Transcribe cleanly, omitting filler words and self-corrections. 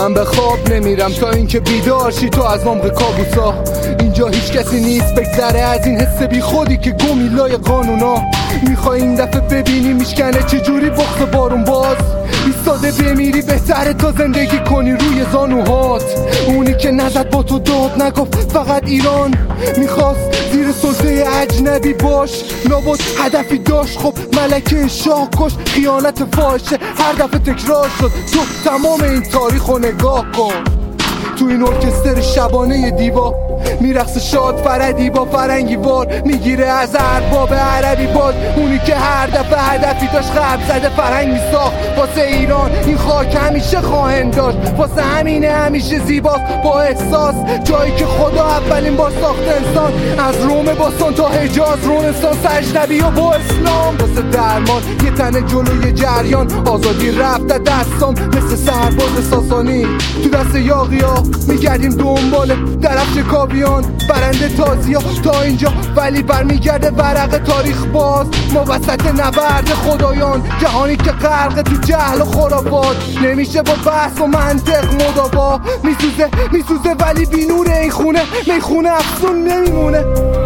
من به خواب نمیرم تا اینکه بیدار شی تو از عمق کابوسا. اینجا هیچ کسی نیست بگذره از این حس بی خودی که گمی لای قانونا. میخوای این دفعه ببینی میشکنه چجوری بغض بارون باز. ایستاده بمیری بهتره تا زندگی کنی روی زانوهات. اونی که نزد با تو داد نگفت فقط ایران میخواست زیر سلطه اجنبی باش. لابد هدفی داشت خب ملکه شاه کش. خیانت فاحشه هر دفعه تکرار شد. تو تمام این تاریخو نگاه کن. تو این ارکستر شبانه دیوا میرقص شاد فردی با فرنگی وار. میگیره از ارباب عربی باد. اونی که هر دفعه هدفی داشت خرب زده فرهنگ میساخت واسه ایران. این خاک همیشه خواهند داشت واسه همینه همیشه زیباست با احساس. جایی که خدا اولین بار ساخت انسان. از روم باستان تا حجاز رنسانس اجنبی و با اسلام. واسه درمان یه تنه جلوی جریان. آزادی رفت دستان مثل سرباز ساسانی. تو دست یاغیا میگردیم دنبال درفش کابیان. برنده تازی ها تا اینجا ولی برمیگرده ورق تاریخ باز. ما وسط نبرد خدایان. جهانی که غرق تو جهل و خرافات. نمیشه با بحث و منطق مداوا. میسوزه ولی بی نور این خونه. میخونه افسون نمیمونه.